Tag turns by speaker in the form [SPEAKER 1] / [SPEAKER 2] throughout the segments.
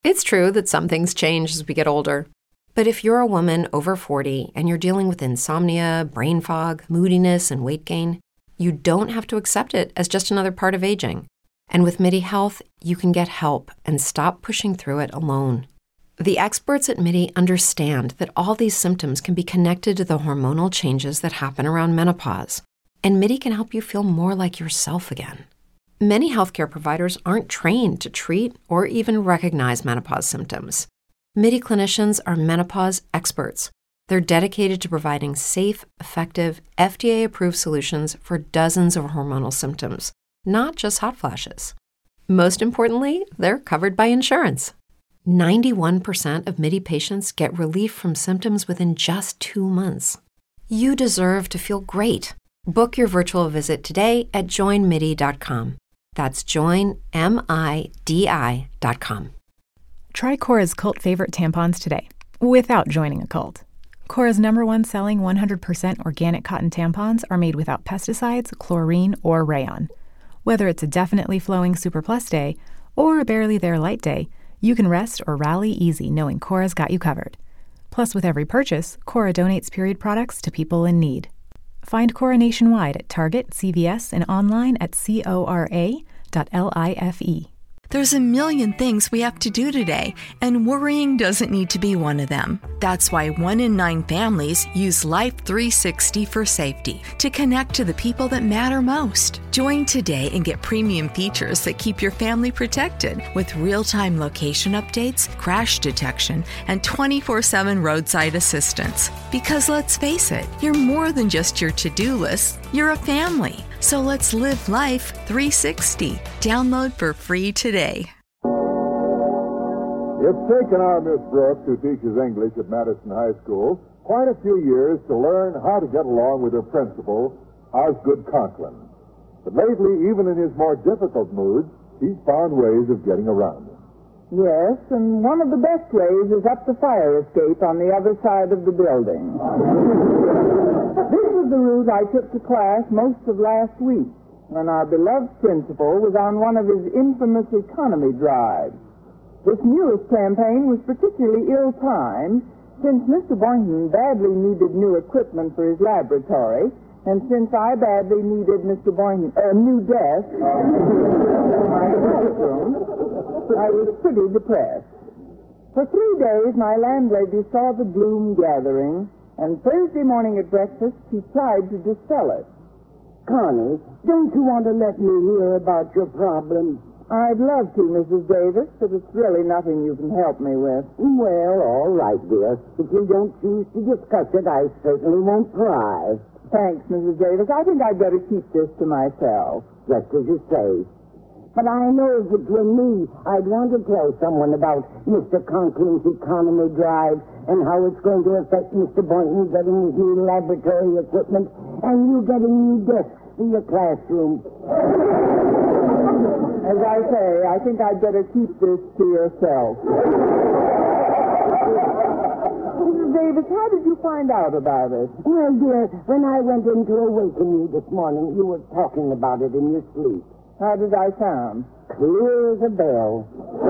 [SPEAKER 1] It's true that some things change as we get older. But if you're a woman over 40 and you're dealing with insomnia, brain fog, moodiness, and weight gain, you don't have to accept it as just another part of aging. And with MIDI Health, you can get help and stop pushing through it alone. The experts at MIDI understand that all these symptoms can be connected to the hormonal changes that happen around menopause, and MIDI can help you feel more like yourself again. Many healthcare providers aren't trained to treat or even recognize menopause symptoms. MIDI clinicians are menopause experts. They're dedicated to providing safe, effective, FDA-approved solutions for dozens of hormonal symptoms, not just hot flashes. Most importantly, they're covered by insurance. 91% of MIDI patients get relief from symptoms within just 2 months. You deserve to feel great. Book your virtual visit today at joinmidi.com. That's joinmidi.com.
[SPEAKER 2] Try Kora's cult favorite tampons today, without joining a cult. Kora's #1 selling 100% organic cotton tampons are made without pesticides, chlorine, or rayon. Whether it's a definitely flowing Super Plus day or a barely there light day, you can rest or rally easy knowing Kora's got you covered. Plus, with every purchase, Kora donates period products to people in need. Find Kora nationwide at Target, CVS, and online at Cora.life.
[SPEAKER 3] There's a million things we have to do today, and worrying doesn't need to be one of them. That's why 1 in 9 families use Life 360 for safety to connect to the people that matter most. Join today and get premium features that keep your family protected with real-time location updates, crash detection, and 24/7 roadside assistance. Because let's face it, you're more than just your to-do list. You're a family. So let's live Life 360. Download for free today.
[SPEAKER 4] It's taken our Miss Brooks, who teaches English at Madison High School, quite a few years to learn how to get along with her principal, Osgood Conklin. But lately, even in his more difficult moods, he's found ways of getting around him.
[SPEAKER 5] Yes, and one of the best ways is up the fire escape on the other side of the building. This was the route I took to class most of last week, when our beloved principal was on one of his infamous economy drives. This newest campaign was particularly ill-timed, since Mr. Boynton badly needed new equipment for his laboratory, and since I badly needed Mr. Boynton a new desk in my classroom, I was pretty depressed. For 3 days, my landlady saw the gloom gathering, and Thursday morning at breakfast, she tried to dispel it.
[SPEAKER 6] Connie, don't you want to let me hear about your problem?
[SPEAKER 5] I'd love to, Mrs. Davis, but it's really nothing you can help me with.
[SPEAKER 6] Well, all right, dear. If you don't choose to discuss it, I certainly won't pry.
[SPEAKER 5] Thanks, Mrs. Davis. I think I'd better keep this to myself.
[SPEAKER 6] Just as you say. But I know if it were me, I'd want to tell someone about Mr. Conklin's economy drive and how it's going to affect Mr. Boynton getting his new laboratory equipment and you getting new desks for your classroom.
[SPEAKER 5] As I say, I think I'd better keep this to yourself. Mrs. Davis, how did you find out about it?
[SPEAKER 6] Well, dear, when I went in to awaken you this morning, you were talking about it in your sleep.
[SPEAKER 5] How did I sound?
[SPEAKER 6] Clear as a bell.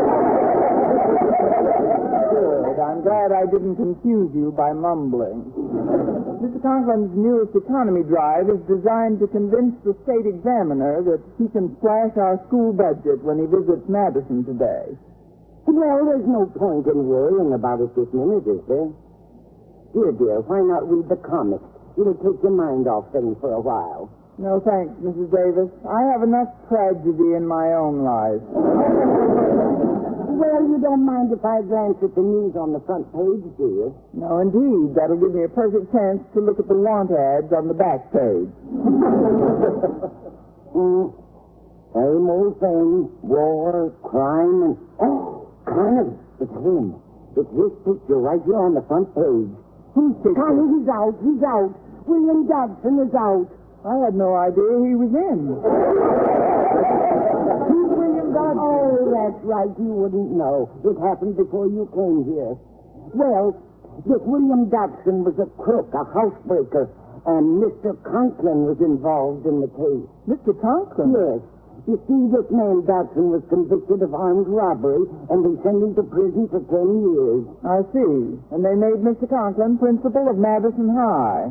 [SPEAKER 5] Good. I'm glad I didn't confuse you by mumbling. Mr. Conklin's newest economy drive is designed to convince the state examiner that he can slash our school budget when he visits Madison today.
[SPEAKER 6] Well, there's no point in worrying about it this minute, is there? Dear, why not read the comics? It'll take your mind off things for a while.
[SPEAKER 5] No, thanks, Mrs. Davis. I have enough tragedy in my own life.
[SPEAKER 6] Well, you don't mind if I glance at the news on the front page, do you?
[SPEAKER 5] No, indeed. That'll give me a perfect chance to look at the want ads on the back page.
[SPEAKER 6] Same old thing. War, crime, and... Oh, Connor, it's him. It's his picture right here on the front page.
[SPEAKER 5] Whose picture?
[SPEAKER 6] Connor, he's out. William Dobson is out.
[SPEAKER 5] I had no idea he was in.
[SPEAKER 6] Who's William Dobson? Oh, that's right. You wouldn't know. It happened before you came here. Well, this William Dobson was a crook, a housebreaker, and Mr. Conklin was involved in the case.
[SPEAKER 5] Mr. Conklin?
[SPEAKER 6] Yes. You see, this man Dodson was convicted of armed robbery, and they sent him to prison for 10 years.
[SPEAKER 5] I see. And they made Mr. Conklin principal of Madison High.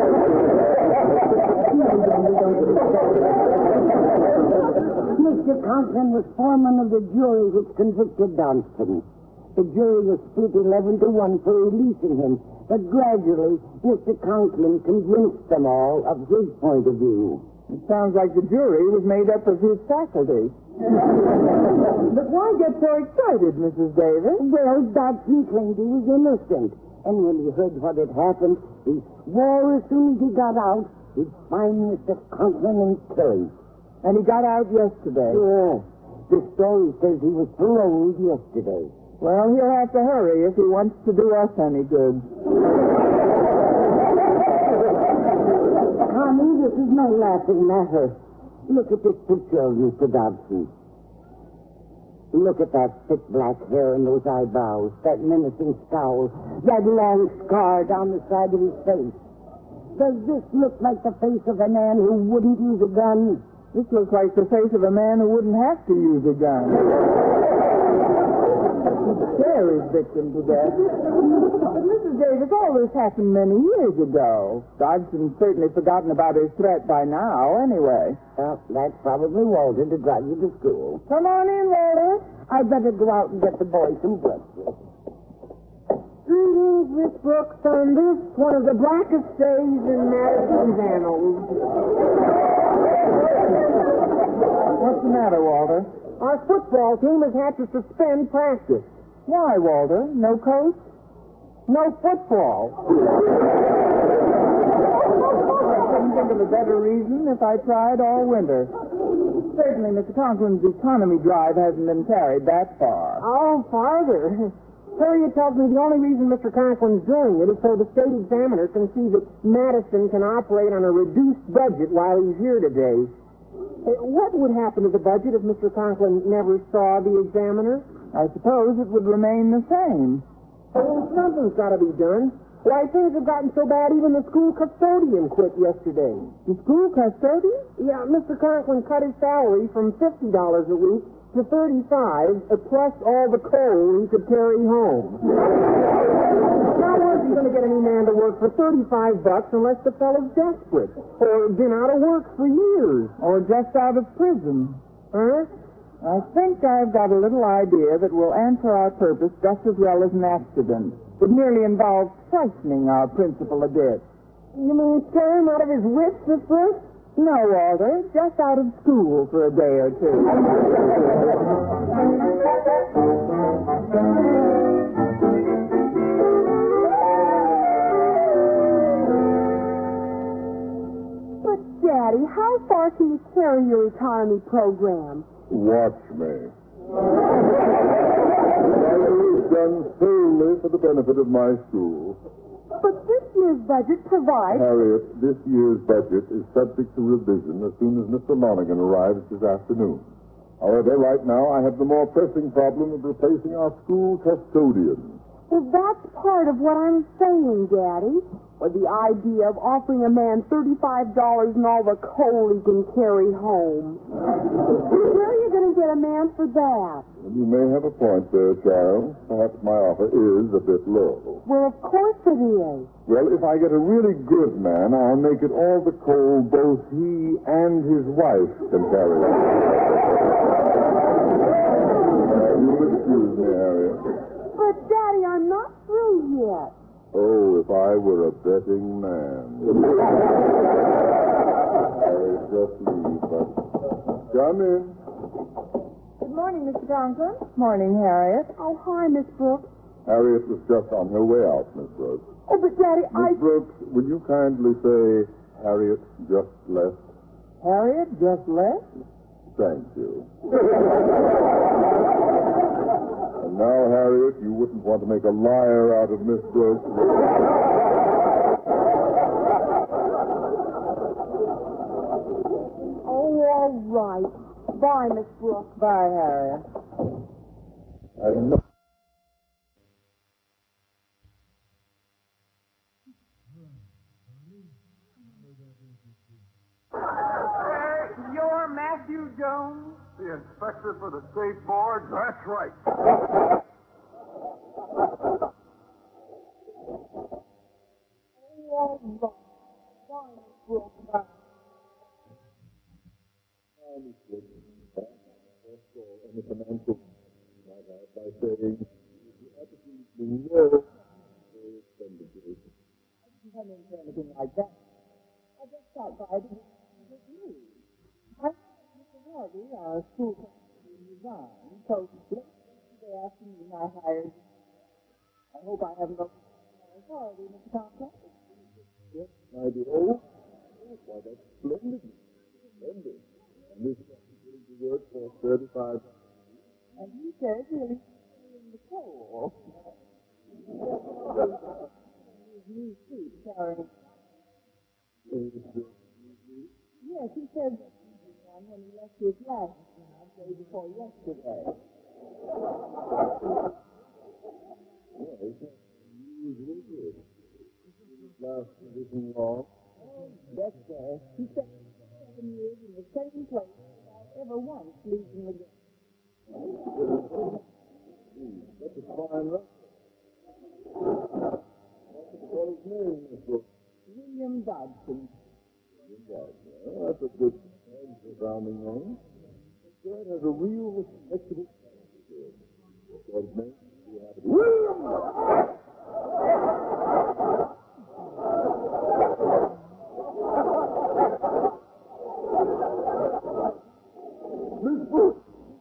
[SPEAKER 6] Mr. Conklin was foreman of the jury which convicted Dodson. The jury was split 11 to 1 for releasing him, but gradually Mr. Conklin convinced them all of his point of view.
[SPEAKER 5] It sounds like the jury was made up of his faculty. But why get so excited, Mrs. Davis?
[SPEAKER 6] Well, Dodson claimed he was innocent, and when he heard what had happened, he swore as soon as he got out, he'd find Mr. Conklin and kill him.
[SPEAKER 5] And he got out yesterday.
[SPEAKER 6] Yeah. The story says he was paroled yesterday.
[SPEAKER 5] Well, he'll have to hurry if he wants to do us any good.
[SPEAKER 6] Connie, this is no laughing matter. Look at this picture of Mr. Dodson. Look at that thick black hair and those eyebrows, that menacing scowl, that long scar down the side of his face. Does this look like the face of a man who wouldn't use a gun?
[SPEAKER 5] This looks like the face of a man who wouldn't have to use a gun. Scare his victim to death. But Mrs. Davis, all this happened many years ago. Dodson's certainly forgotten about his threat by now, anyway.
[SPEAKER 6] Well, that's probably Walter to drive you to school.
[SPEAKER 5] Come on in, Walter.
[SPEAKER 6] I'd better go out and get the boys some breakfast.
[SPEAKER 5] Greetings, Miss Brooks, on this, one of the blackest days in Madison's annals. What's the matter, Walter? Our football team has had to suspend practice. Why, Walter? No coach? No football. I couldn't think of a better reason if I tried all winter. Certainly, Mr. Conklin's economy drive hasn't been carried that far.
[SPEAKER 7] Oh, farther. Harriet tells me the only reason Mr. Conklin's doing it is so the state examiner can see that Madison can operate on a reduced budget while he's here today. What would happen to the budget if Mr. Conklin never saw the examiner?
[SPEAKER 5] I suppose it would remain the same.
[SPEAKER 7] Oh, something's got to be done. Why, things have gotten so bad even the school custodian quit yesterday.
[SPEAKER 5] The school custodian?
[SPEAKER 7] Yeah, Mr. Conklin cut his salary from $50 a week to $35, plus all the coal he could carry home. How was he going to get any man to work for $35 unless the fellow's desperate, or been out of work for years,
[SPEAKER 5] or just out of prison?
[SPEAKER 7] huh?
[SPEAKER 5] I think I've got a little idea that will answer our purpose just as well as an accident. It merely involves frightening our principal a bit.
[SPEAKER 7] You mean scare him out of his wits, Miss Brooks?
[SPEAKER 5] No, Walter, just out of school for a day or two.
[SPEAKER 7] But, Daddy, how far can you carry your economy program?
[SPEAKER 4] Watch me. It's done solely for the benefit of my school.
[SPEAKER 7] But this year's budget provides...
[SPEAKER 4] Harriet, this year's budget is subject to revision as soon as Mr. Lonergan arrives this afternoon. However, right now I have the more pressing problem of replacing our school custodian.
[SPEAKER 7] Well, that's part of what I'm saying, Daddy. Or the idea of offering a man $35 and all the coal he can carry home. Where are you going to get a man for that?
[SPEAKER 4] And you may have a point there, child. Perhaps my offer is a bit low.
[SPEAKER 7] Well, of course it is.
[SPEAKER 4] Well, if I get a really good man, I'll make it all the coal both he and his wife can carry. You'll excuse me, Harriet.
[SPEAKER 7] But, Daddy, I'm not through yet.
[SPEAKER 4] Oh, if I were a betting man. I just leave, but come in.
[SPEAKER 7] Good morning, Mr. Conklin.
[SPEAKER 5] Morning, Harriet.
[SPEAKER 7] Oh, hi, Miss Brooks.
[SPEAKER 4] Harriet was just on her way out, Miss Brooks.
[SPEAKER 7] Oh, but, Daddy,
[SPEAKER 4] Miss Brooks, would you kindly say Harriet just left?
[SPEAKER 5] Harriet just left?
[SPEAKER 4] Thank you. And now, Harriet, you wouldn't want to make a liar out of Miss Brooks.
[SPEAKER 7] Oh, all right. Bye, Miss Brooks.
[SPEAKER 5] Bye, Harriet.
[SPEAKER 4] I know.
[SPEAKER 5] You're Matthew Jones?
[SPEAKER 4] inspector for the state board? That's right. And the financial by saying absolutely no expenditures.
[SPEAKER 5] I didn't come in for anything like that. I just stopped by to visit you. I think Mr. Harvey, our school secretary, resigned, so yesterday afternoon I hired you. I hope I haven't broken my authority, Mr. Conklin.
[SPEAKER 4] Yes, my dear. Oh, why, that's splendid. Splendid. And this is going to work for 35.
[SPEAKER 5] And he says he'll be in the coal. His new suit carrying. Yes, he said that one when he left his last job day before yesterday.
[SPEAKER 4] Well, it's not usually good. Last position long.
[SPEAKER 5] Yes, sir. He spent 7 years in the same place without ever once leaving the game.
[SPEAKER 4] That's a fine record. What's his name, Miss Brooks?
[SPEAKER 5] William Dodson.
[SPEAKER 4] Well, that's a good sounding name. That has a real respectable character to it. What his name? You have it. William! Miss Brooks!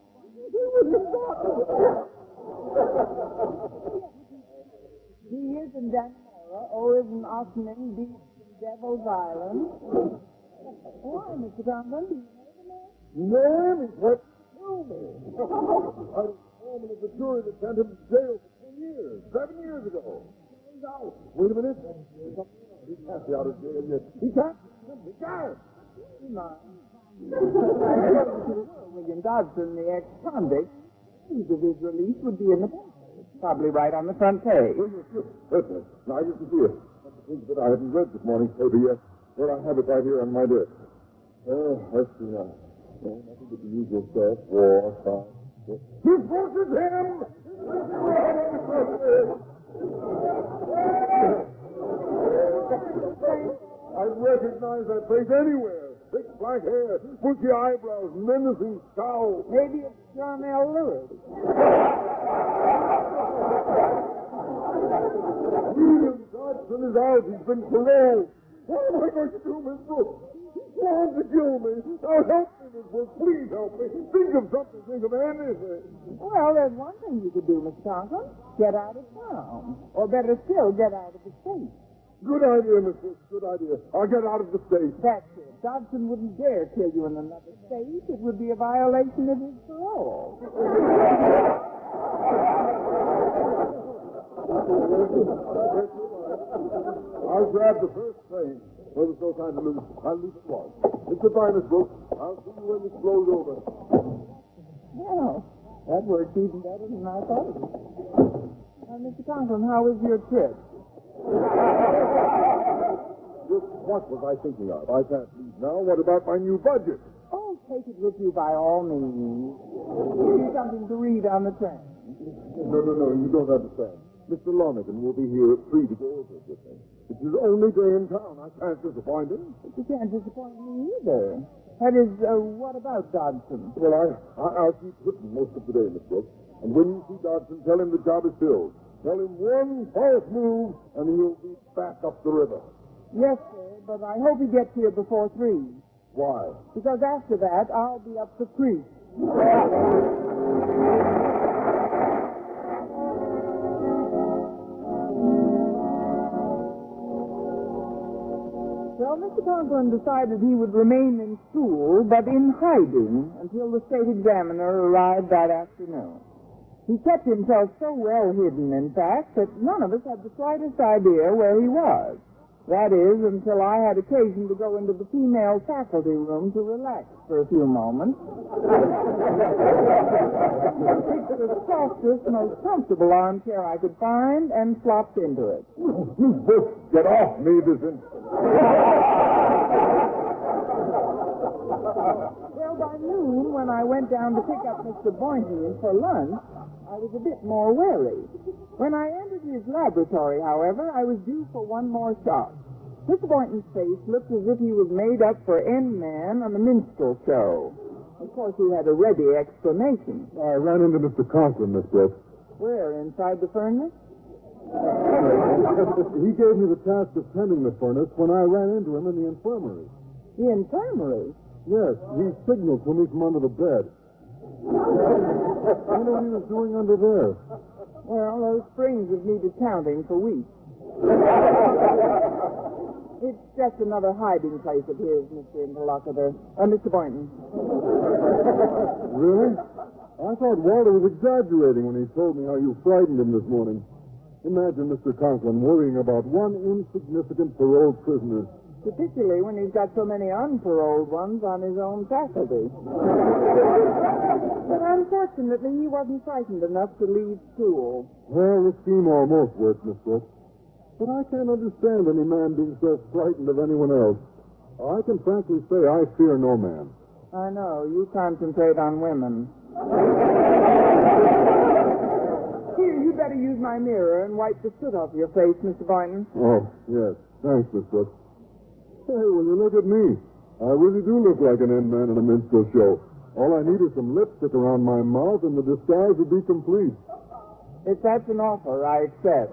[SPEAKER 5] He is in Dannemora, or is in Ossining Beach in Devil's Island. Why, Mr. Conklin, do you know the man?
[SPEAKER 4] Name is what killed me. I was foreman of the jury that sent him to jail for 10 years, 7 years ago. Now, wait a minute. He can't be out of jail yet. He can't. He can't.
[SPEAKER 5] William Dodson, the ex-convict, news of his release would be in the paper. Probably right on the front page.
[SPEAKER 4] Listen, now you can see it. That's the thing that I haven't read this morning's paper yet. Well, I have it right here on my desk. Let's see now. No, nothing but the usual stuff. War, crime. This is him! I recognize that face anywhere. Thick black hair, bushy eyebrows, menacing scowl.
[SPEAKER 5] Maybe it's John L. Lewis.
[SPEAKER 4] William Dodson is out. He's been paroled. What am I going to do, Miss Brooks? He's trying to kill me. Now help me, Miss Brooks. Please help me. Think of something. Think of anything.
[SPEAKER 5] Well, there's one thing you could do, Mr. Conklin. Get out of town. Or better still, get out of the state.
[SPEAKER 4] Good idea, Miss Brooks. Good idea. I'll get out of the state.
[SPEAKER 5] That's it. Dodson wouldn't dare kill you in another state. It would be a violation of his parole.
[SPEAKER 4] I'll grab the first train. Well, there's no time to lose. I'll leave at once. Goodbye, Miss Brooks. I'll see you when this blows over.
[SPEAKER 5] Well, that worked even better than I thought it would. Mr. Conklin, how was your trip?
[SPEAKER 4] Just what was I thinking of? I can't leave now. What about my new budget?
[SPEAKER 5] Oh, take it with you by all means. Give you something to read on the train.
[SPEAKER 4] No, you don't understand. Mr. Lonergan will be here at 3 to go over it with me. It's his only day in town. I can't disappoint him.
[SPEAKER 5] But you can't disappoint me either. That is, what about Dodson?
[SPEAKER 4] Well, I'll keep Whitman most of the day, Miss Brooks. And when you see Dodson, tell him the job is filled. Tell him one false move, and he'll be back up the river.
[SPEAKER 5] Yes, sir, but I hope he gets here before 3.
[SPEAKER 4] Why?
[SPEAKER 5] Because after that, I'll be up the creek. Well, Mr. Conklin decided he would remain in school, but in hiding until the state examiner arrived that afternoon. He kept himself so well hidden, in fact, that none of us had the slightest idea where he was. That is, until I had occasion to go into the female faculty room to relax for a few moments. I picked the softest, most comfortable armchair I could find and flopped into it.
[SPEAKER 4] You both get off me this instant.
[SPEAKER 5] Well, Well, by noon, when I went down to pick up Mr. Boynton for lunch, I was a bit more wary. When I entered his laboratory, however, I was due for one more shock. Mr. Boynton's face looked as if he was made up for N-Man on the minstrel show. Of course, he had a ready explanation.
[SPEAKER 4] I ran into Mr. Conklin, Miss Brooks.
[SPEAKER 5] Where, inside the furnace?
[SPEAKER 4] He gave me the task of tending the furnace when I ran into him in the infirmary.
[SPEAKER 5] The infirmary?
[SPEAKER 4] Yes, he signaled to me from under the bed. I know what he was doing under there.
[SPEAKER 5] Well, those springs have needed counting for weeks. It's just another hiding place of his, Mr. Interlocutor. Mr. Boynton.
[SPEAKER 4] Really? I thought Walter was exaggerating when he told me how you frightened him this morning. Imagine Mr. Conklin worrying about one insignificant paroled prisoner.
[SPEAKER 5] Particularly when he's got so many unparoled ones on his own faculty. But unfortunately, he wasn't frightened enough to leave school.
[SPEAKER 4] Well, the scheme almost worked, Miss Brooks. But I can't understand any man being so frightened of anyone else. I can frankly say I fear no man.
[SPEAKER 5] I know. You concentrate on women. Here, you'd better use my mirror and wipe the soot off your face, Mr. Boynton.
[SPEAKER 4] Oh, yes. Thanks, Miss Brooks. Hey, will you look at me? I really do look like an N-Man in a minstrel show. All I need is some lipstick around my mouth, and the disguise would be complete.
[SPEAKER 5] If that's an offer, I accept.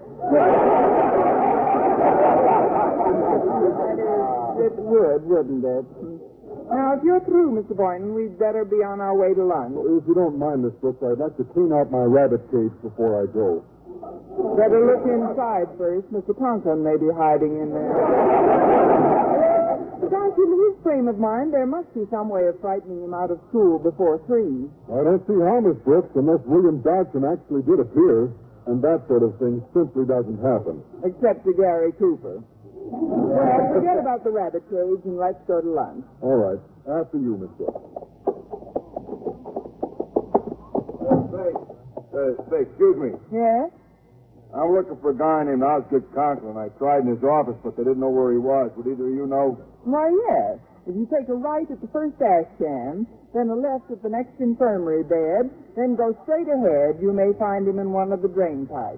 [SPEAKER 5] It would, wouldn't it? Now, if you're through, Mr. Boynton, we'd better be on our way to lunch.
[SPEAKER 4] Well, if you don't mind, Miss Brooks, I'd like to clean out my rabbit cage before I go.
[SPEAKER 5] Better look inside first. Mr. Conklin may be hiding in there. Besides, in his frame of mind, there must be some way of frightening him out of school before 3.
[SPEAKER 4] I don't see how, Miss Brooks, unless William Dodson actually did appear, and that sort of thing simply doesn't happen.
[SPEAKER 5] Except to Gary Cooper. Well, forget about the rabbit cage and let's go to lunch.
[SPEAKER 4] All right. After you, Miss Brooks.
[SPEAKER 8] Say, excuse me.
[SPEAKER 5] Yes?
[SPEAKER 8] I'm looking for a guy named Osgood Conklin. I tried in his office, but they didn't know where he was. Would either of you know?
[SPEAKER 5] Why, yes. If you take a right at the first ash can, then a left at the next infirmary bed, then go straight ahead, you may find him in one of the drain pipes.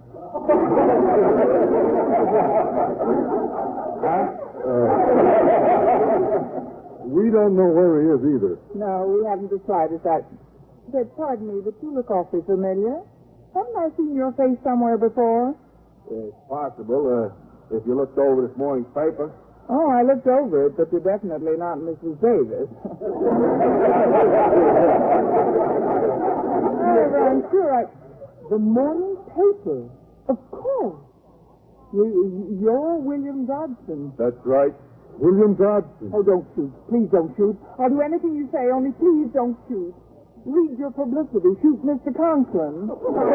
[SPEAKER 4] We don't know where he is either.
[SPEAKER 5] No, we haven't decided that. But pardon me, but you look awfully familiar. Haven't I seen your face somewhere before?
[SPEAKER 8] It's possible, if you looked over this morning's paper.
[SPEAKER 5] Oh, I looked over it, but you're definitely not Mrs. Davis. However, I'm sure The morning paper. Of course. You're William Dodson.
[SPEAKER 8] That's right.
[SPEAKER 4] William Dodson.
[SPEAKER 5] Oh, don't shoot. Please don't shoot. I'll do anything you say, only please don't shoot. Read your publicity. Shoot Mr. Conklin.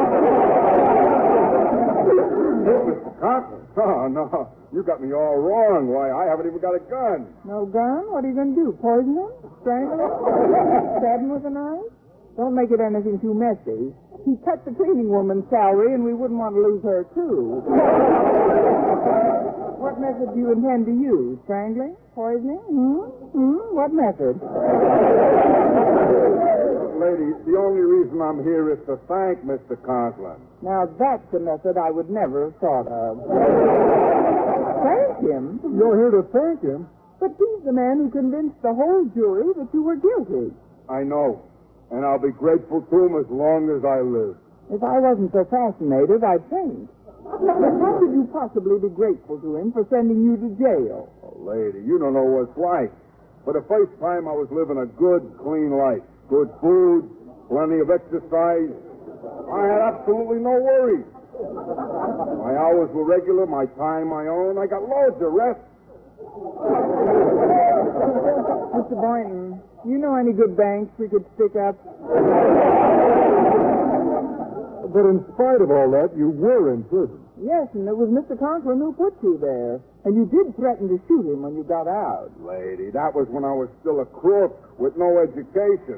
[SPEAKER 8] Mr. Conklin? Oh, no. You got me all wrong. Why, I haven't even got a gun.
[SPEAKER 5] No gun? What are you going to do? Poison him? Strangle him? Stab him with a knife? Don't make it anything too messy. He cut the cleaning woman's salary, and we wouldn't want to lose her, too. What method do you intend to use? Strangling? Poisoning? What method?
[SPEAKER 8] Lady, the only reason I'm here is to thank Mr. Conklin.
[SPEAKER 5] Now, that's a method I would never have thought of. Thank him?
[SPEAKER 4] You're here to thank him?
[SPEAKER 5] But he's the man who convinced the whole jury that you were guilty.
[SPEAKER 8] I know. And I'll be grateful to him as long as I live.
[SPEAKER 5] If I wasn't so fascinated, I'd faint. But how could you possibly be grateful to him for sending you to jail?
[SPEAKER 8] Oh, lady, you don't know what it's like. For the first time, I was living a good, clean life. Good food, plenty of exercise. I had absolutely no worries. My hours were regular, my time my own. I got loads of rest.
[SPEAKER 5] Mr. Boynton, you know any good banks we could stick up?
[SPEAKER 4] But in spite of all that, you were in prison.
[SPEAKER 5] Yes, and it was Mr. Conklin who put you there. And you did threaten to shoot him when you got out.
[SPEAKER 8] Lady, that was when I was still a crook with no education.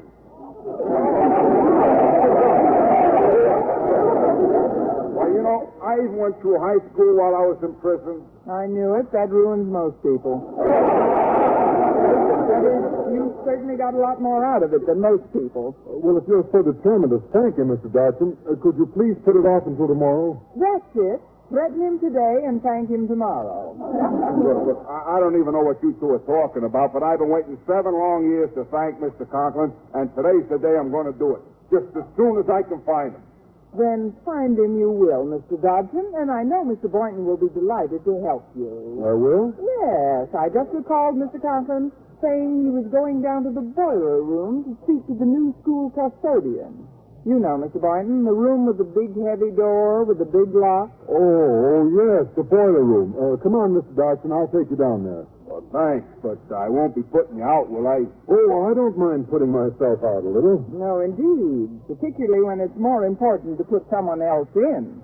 [SPEAKER 8] Well, you know, I even went through high school while I was in prison.
[SPEAKER 5] I knew it. That ruins most people. That is, you certainly certainly got a lot more out of it than most people.
[SPEAKER 4] Well, if you're so determined to thank him, Mr. Dodson, could you please put it off until tomorrow?
[SPEAKER 5] That's it. Threaten him today and thank him tomorrow.
[SPEAKER 8] Look, I don't even know what you two are talking about, but I've been waiting 7 long years to thank Mr. Conklin, and today's the day I'm going to do it, just as soon as I can find him.
[SPEAKER 5] Then find him you will, Mr. Dodson, and I know Mr. Boynton will be delighted to help you.
[SPEAKER 4] I will?
[SPEAKER 5] Yes, I just recalled Mr. Conklin saying he was going down to the boiler room to speak to the new school custodian. You know, Mr. Boynton, the room with the big heavy door with the big lock.
[SPEAKER 4] Oh, yes, the boiler room. Come on, Mr. Dodson, I'll take you down there.
[SPEAKER 8] Well, thanks, but I won't be putting you out, will I?
[SPEAKER 4] Oh, I don't mind putting myself out a little.
[SPEAKER 5] No, indeed, particularly when it's more important to put someone else in.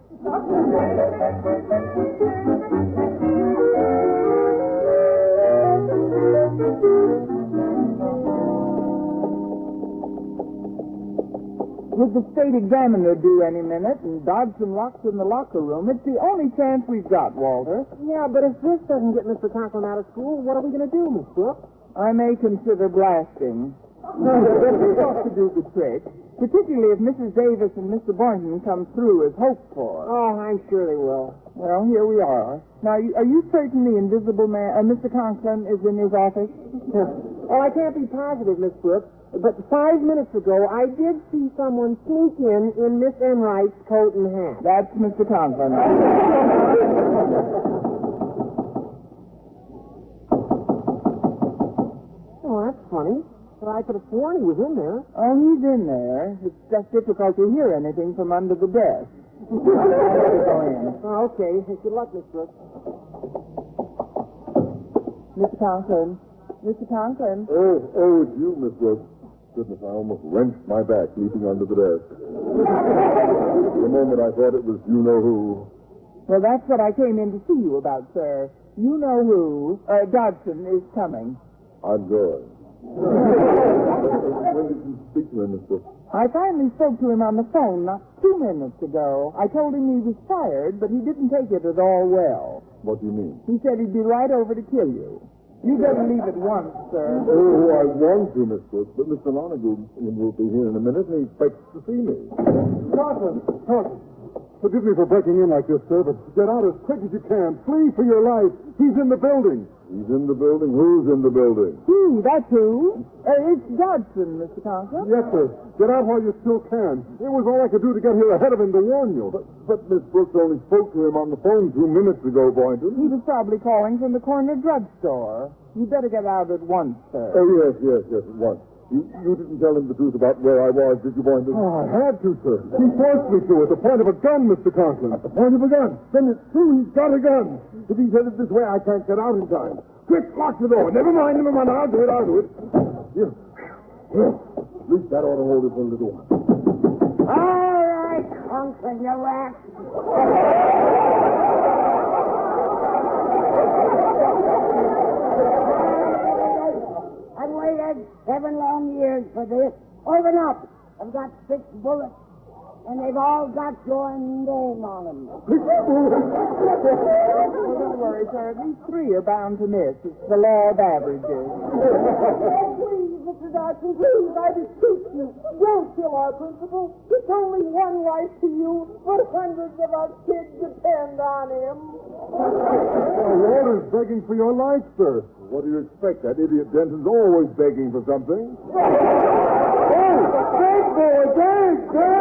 [SPEAKER 5] With the state examiner due any minute and Dodson locked in the locker room, it's the only chance we've got, Walter.
[SPEAKER 7] Yeah, but if this doesn't get Mr. Conklin out of school, what are we going to do, Miss Brooks?
[SPEAKER 5] I may consider blasting. It's got to do the trick, particularly if Mrs. Davis and Mr. Boynton come through as hoped for.
[SPEAKER 7] Oh, I'm sure they will.
[SPEAKER 5] Well, here we are. Now, are you certain the invisible man, Mr. Conklin, is in his office?
[SPEAKER 7] Oh, I can't be positive, Miss Brooks, but 5 minutes ago, I did see someone sneak in Miss Enright's coat and hat.
[SPEAKER 5] That's Mr. Conklin.
[SPEAKER 7] Oh, that's funny. But I could have sworn he was in there.
[SPEAKER 5] Oh, he's in there. It's just difficult to hear anything from under the desk. I'll let you go in.
[SPEAKER 7] Oh, okay. Good luck, Miss Brooks.
[SPEAKER 5] Mr. Conklin. Mr. Conklin.
[SPEAKER 4] Oh, it's you, Miss Brooks. Goodness, I almost wrenched my back leaping under the desk. For a moment, I thought it was you-know-who.
[SPEAKER 5] Well, that's what I came in to see you about, sir. You-know-who, Dodson, is coming.
[SPEAKER 4] I'm going. When did you speak to him, Miss Brooks?
[SPEAKER 5] I finally spoke to him on the phone not 2 minutes ago. I told him he was fired, but he didn't take it at all well.
[SPEAKER 4] What do you mean?
[SPEAKER 5] He said he'd be right over to kill you. You better leave at once, sir.
[SPEAKER 4] Oh, I want to, Miss Brooks, but Mr. Lonergan will be here in a minute, and he expects to see me. Conklin! Forgive me for breaking in like this, sir, but get out as quick as you can. Flee for your life. He's in the building. He's in the building? Who's in the building?
[SPEAKER 5] That's who. It's Dodson, Mr. Conklin.
[SPEAKER 4] Yes, sir. Get out while you still can. It was all I could do to get here ahead of him to warn you. But Miss Brooks only spoke to him on the phone 2 minutes ago, Boynton.
[SPEAKER 5] He was probably calling from the corner drugstore. You better get out at once, sir.
[SPEAKER 4] Oh, yes, at once. You didn't tell him the truth about where I was, did you, Boynton? Oh, I had to, sir. He forced me to at the point of a gun, Mr. Conklin. At the point of a gun? Then it's true, he's got a gun. If he's headed this way, I can't get out in time. Quick, lock the door. Never mind. I'll do it. Here. At least that ought to hold it for a little while.
[SPEAKER 6] All right, Conklin, you rat. I've waited 7 long years for this. Open up. I've got 6 bullets, and they've all got your name on them.
[SPEAKER 5] Well, don't worry, sir. These 3 are bound to miss. It's the law of averages.
[SPEAKER 7] Oh, please, Mr. Dodson, please, I beseech you. Don't kill our principal. It's only one life to you, but hundreds of us kids depend on him.
[SPEAKER 4] Walter's begging for your life, sir. What do you expect? That idiot Denton's always begging for something. Beg, boy, beg!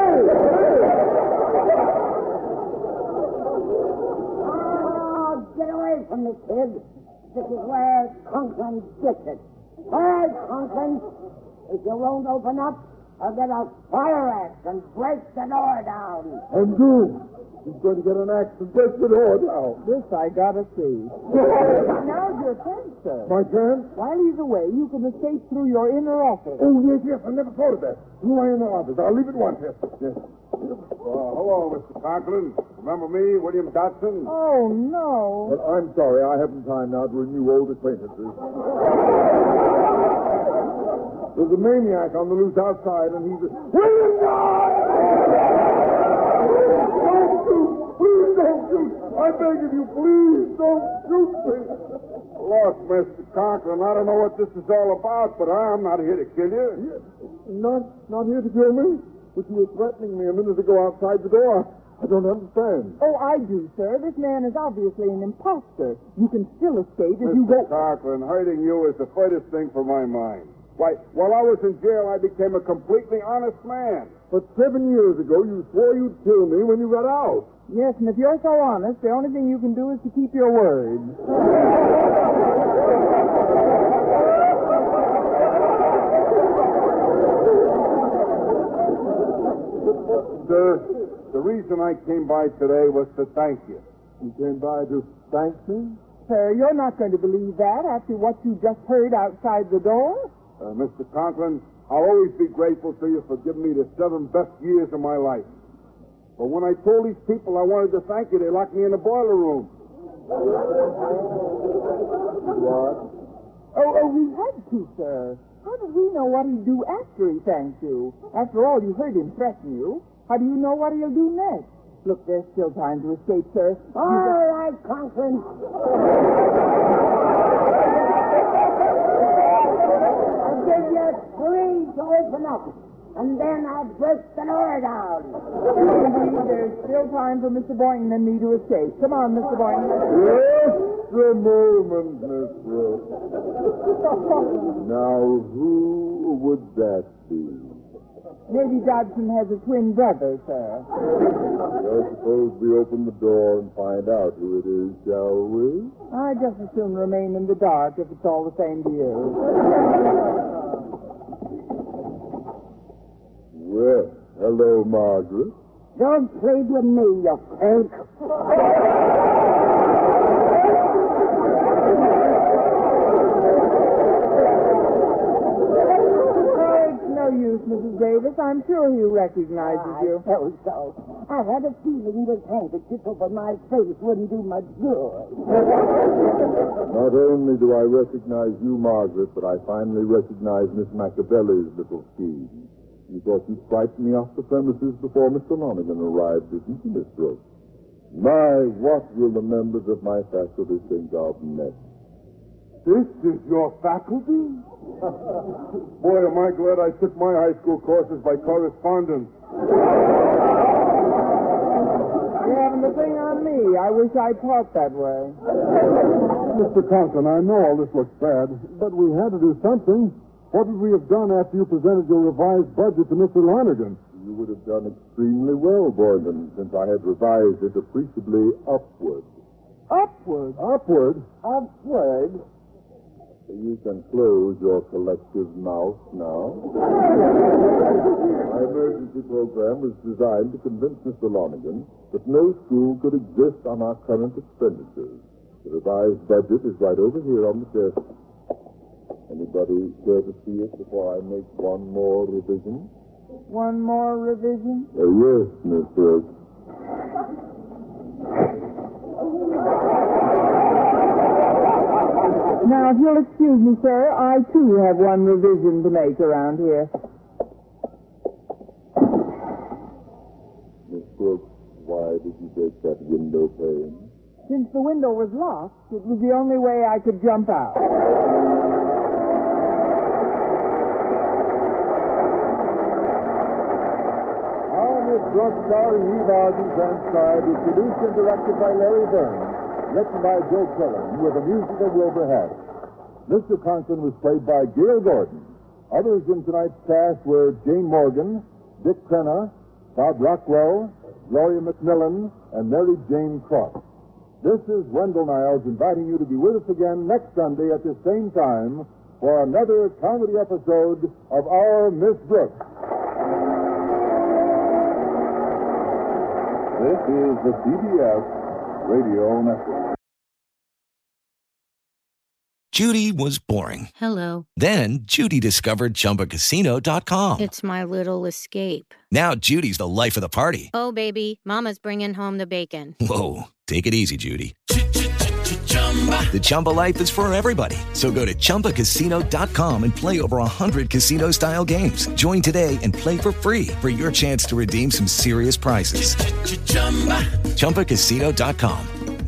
[SPEAKER 6] Oh, get away from me, kid. This is where Conklin gets it. All right, Conklin. If you won't open up, I'll get a fire axe and break the door down.
[SPEAKER 4] And do. He's going to get an axe and break the door down.
[SPEAKER 5] This I gotta see. Now's your chance, sir.
[SPEAKER 4] My chance?
[SPEAKER 5] While he's away, you can escape through your inner office.
[SPEAKER 4] Oh, yes, I never thought of that. Through my inner office. I'll leave at once. Yes.
[SPEAKER 8] Hello, Mr. Conklin. Remember me, William Dodson?
[SPEAKER 5] Oh, no.
[SPEAKER 4] Well, I'm sorry. I haven't time now to renew old acquaintances. There's a maniac on the loose outside, and he's... William Dodson! Don't shoot! Please don't shoot! I beg of you, please don't shoot me!
[SPEAKER 8] Look, Mr. Conklin, I don't know what this is all about, but I'm not here to kill you.
[SPEAKER 4] Not here to kill me? But you were threatening me a minute ago outside the door. I don't understand.
[SPEAKER 5] Oh, I do, sir. This man is obviously an imposter. You can still escape if you
[SPEAKER 8] Mr.
[SPEAKER 5] go...
[SPEAKER 8] Conklin, hurting you is the furthest thing from my mind. Why, while I was in jail, I became a completely honest man.
[SPEAKER 4] But 7 years ago, you swore you'd kill me when you got out.
[SPEAKER 5] Yes, and if you're so honest, the only thing you can do is to keep your word.
[SPEAKER 8] Sir, the reason I came by today was to thank you.
[SPEAKER 4] You came by to thank me?
[SPEAKER 5] Sir, you're not going to believe that after what you just heard outside the door.
[SPEAKER 8] Mr. Conklin, I'll always be grateful to you for giving me the 7 best years of my life. But when I told these people I wanted to thank you, they locked me in the boiler room.
[SPEAKER 4] What?
[SPEAKER 5] Oh, we had to, sir. How did we know what he'd do after he thanked you? After all, you heard him threaten you. How do you know what he'll do next? Look, there's still time to escape, sir.
[SPEAKER 6] All right, Conklin. I'll give you 3 to open up, and then I'll break the door down.
[SPEAKER 5] Indeed, there's still time for Mr. Boynton and me to escape. Come on, Mr. Boynton.
[SPEAKER 4] Just a moment, Miss Brooks. Now, who would that be?
[SPEAKER 5] Maybe Dodson has a twin brother, sir.
[SPEAKER 4] Well, suppose we open the door and find out who it is, shall we?
[SPEAKER 5] I just as soon remain in the dark if it's all the same to you.
[SPEAKER 4] Well, hello, Margaret.
[SPEAKER 6] Don't play with me, you fake.
[SPEAKER 5] No use, Mrs. Davis. I'm sure he recognizes you.
[SPEAKER 6] I thought so. I had a feeling this handkerchief over my face wouldn't do much good.
[SPEAKER 4] Not only do I recognize you, Margaret, but I finally recognize Miss Machiavelli's little scheme. You thought you'd frighten me off the premises before Mr. Lonergan arrived, didn't you, Miss Brooks? My, what will the members of my faculty think of next?
[SPEAKER 8] This is your faculty? Boy, am I glad I took my high school courses by correspondence.
[SPEAKER 5] You haven't a thing on me. I wish I taught that way.
[SPEAKER 4] Mr. Conklin, I know all this looks bad, but we had to do something. What would we have done after you presented your revised budget to Mr. Lonergan? You would have done extremely well, Boynton, since I had revised it appreciably upward.
[SPEAKER 5] Upward?
[SPEAKER 4] Upward?
[SPEAKER 6] Upward?
[SPEAKER 4] You can close your collective mouth now. My emergency program was designed to convince Mr. Lonergan that no school could exist on our current expenditures. The revised budget is right over here on the desk. Anybody care to see it before I make one more revision?
[SPEAKER 5] One more revision?
[SPEAKER 4] Yes, Miss Brooks.
[SPEAKER 5] Now, if you'll excuse me, sir, I, too, have one revision to make around here.
[SPEAKER 4] Miss Brooks, why did you break that window pane?
[SPEAKER 5] Since the window was locked, it was the only way I could jump out.
[SPEAKER 4] Miss Brooks, starring Eve Arden, transcribed, is produced and directed by Larry Burns, written by Joe Quillen, with the music of Wilbur Hatch. Mr. Conklin was played by Gail Gordon. Others in tonight's cast were Jane Morgan, Dick Crenna, Bob Rockwell, Gloria McMillan, and Mary Jane Cross. This is Wendell Niles inviting you to be with us again next Sunday at the same time for another comedy episode of Our Miss Brooks. This is the CBS Radio Network.
[SPEAKER 9] Judy was boring.
[SPEAKER 10] Hello.
[SPEAKER 9] Then Judy discovered ChumbaCasino.com.
[SPEAKER 10] It's my little escape.
[SPEAKER 9] Now Judy's the life of the party.
[SPEAKER 10] Oh, baby, mama's bringing home the bacon.
[SPEAKER 9] Whoa, take it easy, Judy. The Chumba life is for everybody. So go to ChumbaCasino.com and play over 100 casino-style games. Join today and play for free for your chance to redeem some serious prizes. ChumbaCasino.com.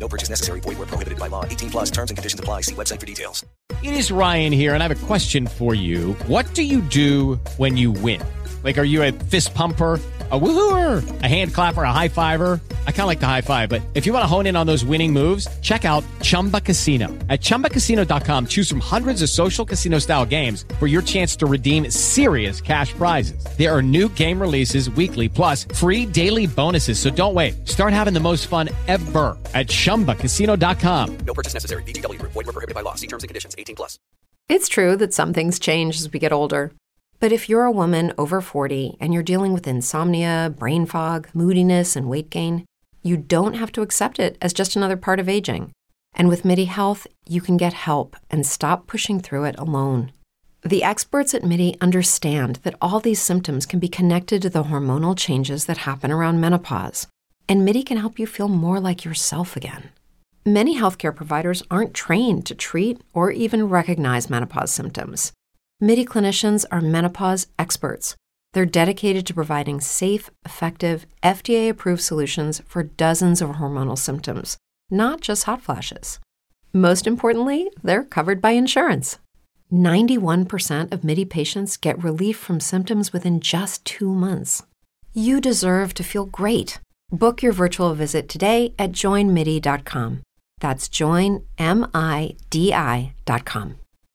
[SPEAKER 9] No purchase necessary. Void where prohibited by law. 18 plus terms and conditions apply. See website for details.
[SPEAKER 11] It is Ryan here, and I have a question for you. What do you do when you win? Like, are you a fist pumper, a woohooer, a hand clapper, a high fiver? I kind of like the high five, but if you want to hone in on those winning moves, check out Chumba Casino. At ChumbaCasino.com, choose from hundreds of social casino-style games for your chance to redeem serious cash prizes. There are new game releases weekly, plus free daily bonuses. So don't wait. Start having the most fun ever at ChumbaCasino.com.
[SPEAKER 9] No purchase necessary. VGW Group. Void where prohibited by law. See terms and conditions. 18 plus.
[SPEAKER 1] It's true that some things change as we get older. But if you're a woman over 40 and you're dealing with insomnia, brain fog, moodiness, and weight gain, you don't have to accept it as just another part of aging. And with MIDI Health, you can get help and stop pushing through it alone. The experts at MIDI understand that all these symptoms can be connected to the hormonal changes that happen around menopause. And MIDI can help you feel more like yourself again. Many healthcare providers aren't trained to treat or even recognize menopause symptoms. MIDI clinicians are menopause experts. They're dedicated to providing safe, effective, FDA-approved solutions for dozens of hormonal symptoms, not just hot flashes. Most importantly, they're covered by insurance. 91% of MIDI patients get relief from symptoms within just 2 months. You deserve to feel great. Book your virtual visit today at joinmidi.com. That's joinmidi.com.